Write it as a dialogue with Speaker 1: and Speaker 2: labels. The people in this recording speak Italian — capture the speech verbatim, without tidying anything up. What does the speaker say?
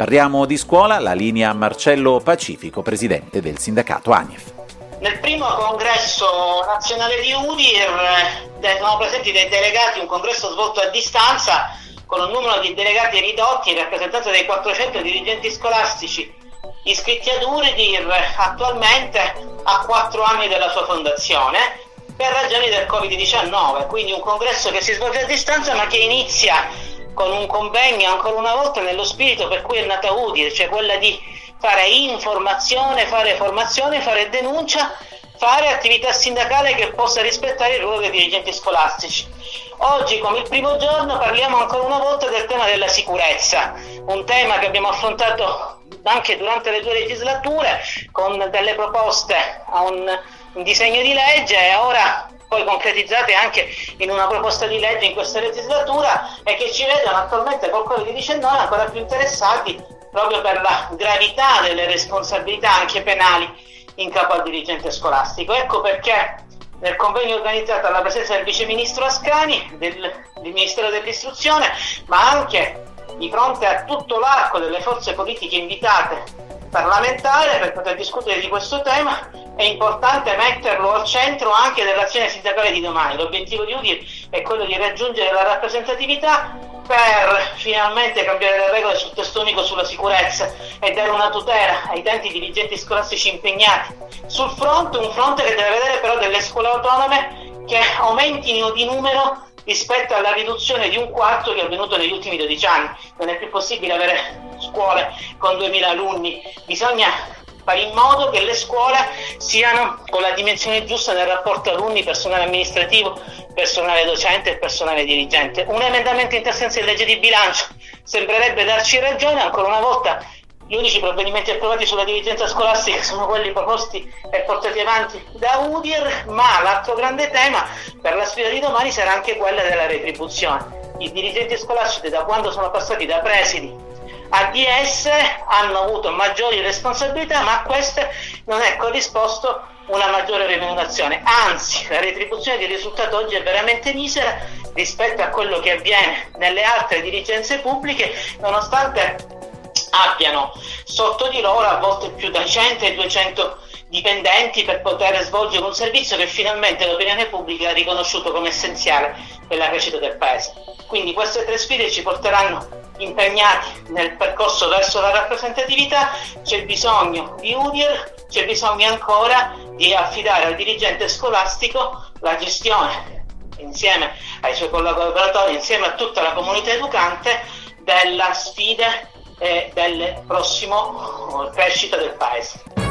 Speaker 1: Parliamo di scuola, la linea Marcello Pacifico, presidente del sindacato ANIEF.
Speaker 2: Nel primo congresso nazionale di U D I R sono presenti dei delegati, un congresso svolto a distanza con un numero di delegati ridotti in rappresentanza dei quattrocento dirigenti scolastici iscritti ad U D I R attualmente a quattro anni dalla sua fondazione per ragioni del covid diciannove, quindi un congresso che si svolge a distanza ma che inizia con un convegno ancora una volta nello spirito per cui è nata U D I R, cioè quella di fare informazione, fare formazione, fare denuncia, fare attività sindacale che possa rispettare il ruolo dei dirigenti scolastici. Oggi, come il primo giorno, parliamo ancora una volta del tema della sicurezza, un tema che abbiamo affrontato anche durante le due legislature con delle proposte a un, un disegno di legge e ora poi concretizzate anche in una proposta di legge in questa legislatura e che ci vedono attualmente col covid diciannove ancora più interessati proprio per la gravità delle responsabilità anche penali in capo al dirigente scolastico. Ecco perché nel convegno organizzato alla presenza del vice ministro Ascani, del, del Ministero dell'Istruzione, ma anche di fronte a tutto l'arco delle forze politiche invitate parlamentare per poter discutere di questo tema, è importante metterlo al centro anche dell'azione sindacale di domani. L'obiettivo di U D I R è quello di raggiungere la rappresentatività per finalmente cambiare le regole sul testo unico sulla sicurezza e dare una tutela ai tanti dirigenti scolastici impegnati sul fronte, un fronte che deve vedere però delle scuole autonome che aumentino di numero rispetto alla riduzione di un quarto che è avvenuto negli ultimi dodici anni. Non è più possibile avere scuole con duemila alunni, bisogna fare in modo che le scuole siano con la dimensione giusta nel rapporto alunni, personale amministrativo, personale docente e personale dirigente. Un emendamento in tal senso in legge di bilancio sembrerebbe darci ragione. Ancora una volta gli unici provvedimenti approvati sulla dirigenza scolastica sono quelli proposti e portati avanti da U D I R, ma l'altro grande tema per la sfida di domani sarà anche quella della retribuzione. I dirigenti scolastici, da quando sono passati da presidi a D S, hanno avuto maggiori responsabilità, ma a queste non è corrisposto una maggiore remunerazione. Anzi, la retribuzione di risultato oggi è veramente misera rispetto a quello che avviene nelle altre dirigenze pubbliche, nonostante abbiano sotto di loro a volte più da cento e duecento dipendenti per poter svolgere un servizio che finalmente l'opinione pubblica ha riconosciuto come essenziale per la crescita del Paese. Quindi queste tre sfide ci porteranno impegnati nel percorso verso la rappresentatività. C'è bisogno di U D I R, c'è bisogno ancora di affidare al dirigente scolastico la gestione, insieme ai suoi collaboratori, insieme a tutta la comunità educante, della sfida e del prossimo crescita del Paese.